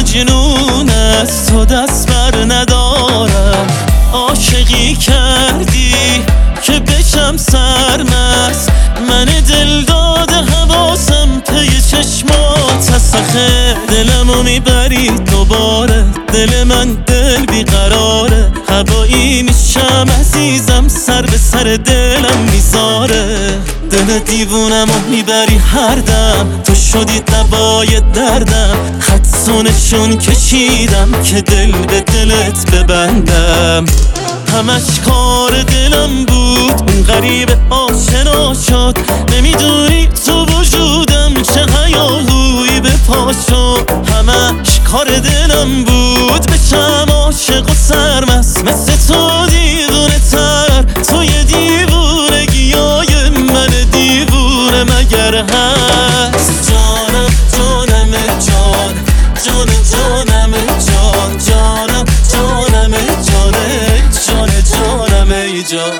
مجنون از تو دست بر ندارم. عاشقی کردی که بشم سرمست، من دل داده حواسم پی چشمات. تسخه دلمو میبری دوباره، دل من دل بیقراره. هوایی میشم عزیزم، سر به سر دلم میذاره. دل دیوونمو میبری هر دم، تو شدی دوای دردم. خدسونشون کشیدم که دل به دلت ببندم. همش کار دلم بود، اون غریب آشنا شد. نمیدونی تو وجودم چه هیاهویی به پا شد. همش کار دلم بود، بشم عاشق و سرمست مثل تو دیوونه تر. توی دیوونگیای من دیوونه مگر هست؟ جانم جانم جان، جان جانم جان، جانم جانم جانه، جان جانم ای جان.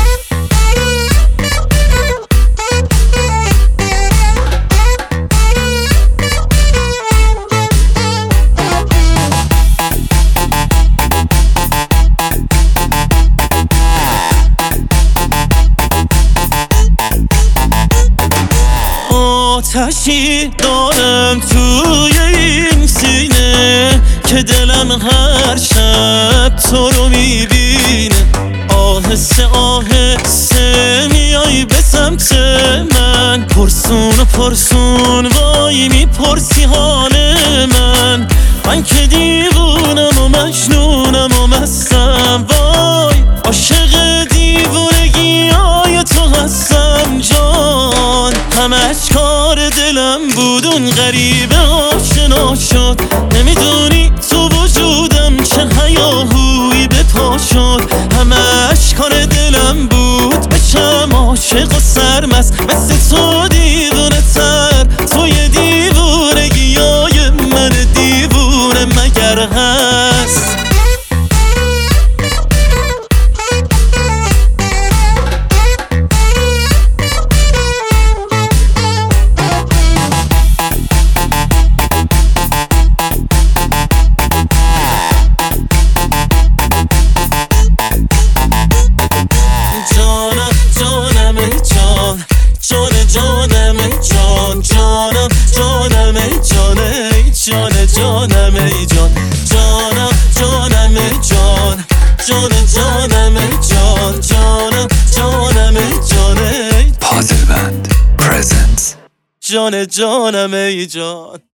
آتشی دارم توی این سینه که دلم هر شب تو رو میبینه. آهسته آهسته میای به سمت من، پرسون و پرسون وای میپرسی حال من. من که دیوونم و مجنونم و مستم، وای عاشق دیوونگی های تو هستم جان. همش کار دلم بود، اون غریبه آشنا شد. نمیدونی تو وجودم چه هیاهویی به پا شد. همش کار دلم بود، بشم عاشق و سرمست مثل تو دیوونه تر. توی دیوونگیای من دیوونه مگر هست؟ جانم جان، جانم جانم جانه، جان جانم ای جان. جانم جانم جان، جان جانم جان، جانم جانم جانه. پازل بند پرزنتس. جان جانم ای جان.